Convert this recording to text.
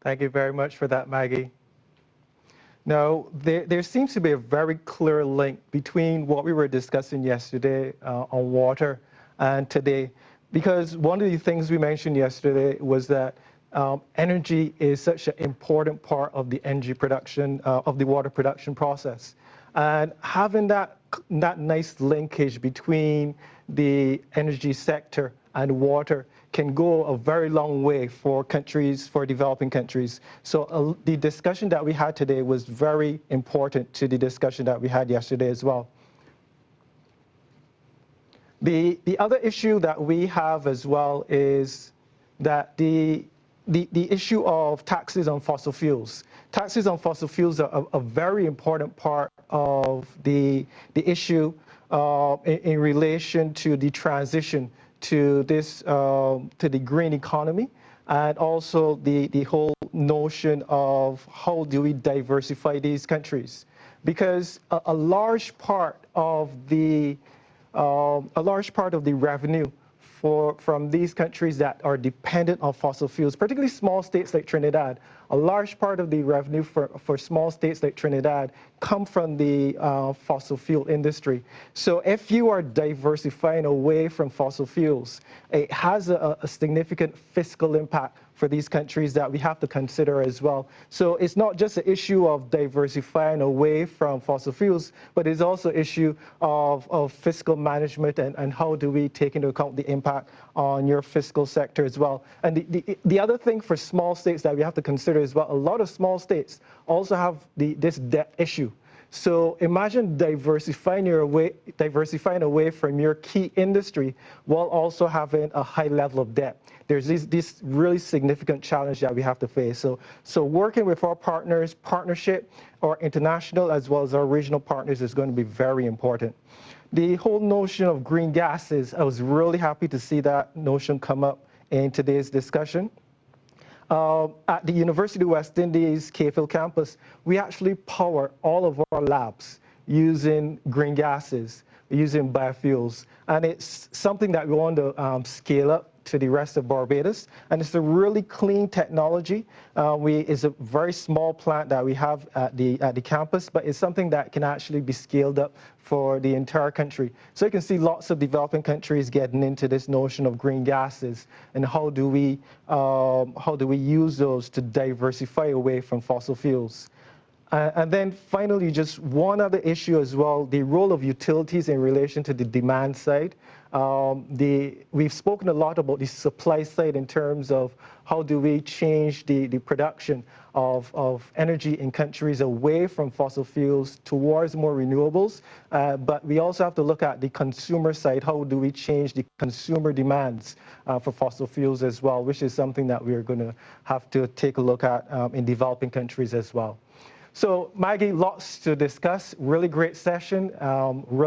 Thank you very much for that, Maggie. Now, there seems to be a very clear link between what we were discussing yesterday on water and today, because one of the things we mentioned yesterday was that energy is such an important part of the energy production, of the water production process. And having that nice linkage between the energy sector and water can go a very long way for countries, for developing countries. So the discussion that we had today was very important to the discussion that we had yesterday as well. The other issue that we have as well is that the issue of taxes on fossil fuels. Taxes on fossil fuels are a very important part of the issue in relation to the transition to this to the green economy, and also the whole notion of how do we diversify these countries, because a large part of the revenue from these countries that are dependent on fossil fuels, particularly small states like Trinidad. A large part of the revenue for small states like Trinidad come from the fossil fuel industry. So if you are diversifying away from fossil fuels, it has a significant fiscal impact for these countries that we have to consider as well. So it's not just an issue of diversifying away from fossil fuels, but it's also an issue of fiscal management and how do we take into account the impact on your fiscal sector as well. And the other thing for small states that we have to consider as well, a lot of small states also have this debt issue. So imagine diversifying away from your key industry while also having a high level of debt. There's this really significant challenge that we have to face. So working with our partners, partnership, our international as well as our regional partners is going to be very important. The whole notion of green gases, I was really happy to see that notion come up in today's discussion. At the University of West Indies Cave Hill campus, we actually power all of our labs using green gases, using biofuels. And it's something that we want to scale up to the rest of Barbados. And it's a really clean technology. It's a very small plant that we have at the campus, but it's something that can actually be scaled up for the entire country. So you can see lots of developing countries getting into this notion of green gases and how do we use those to diversify away from fossil fuels. And then finally, just one other issue as well, the role of utilities in relation to the demand side. We've spoken a lot about the supply side in terms of how do we change the production of energy in countries away from fossil fuels towards more renewables. But we also have to look at the consumer side. How do we change the consumer demands for fossil fuels as well, which is something that we're going to have to take a look at in developing countries as well. So Maggie, lots to discuss. Really great session.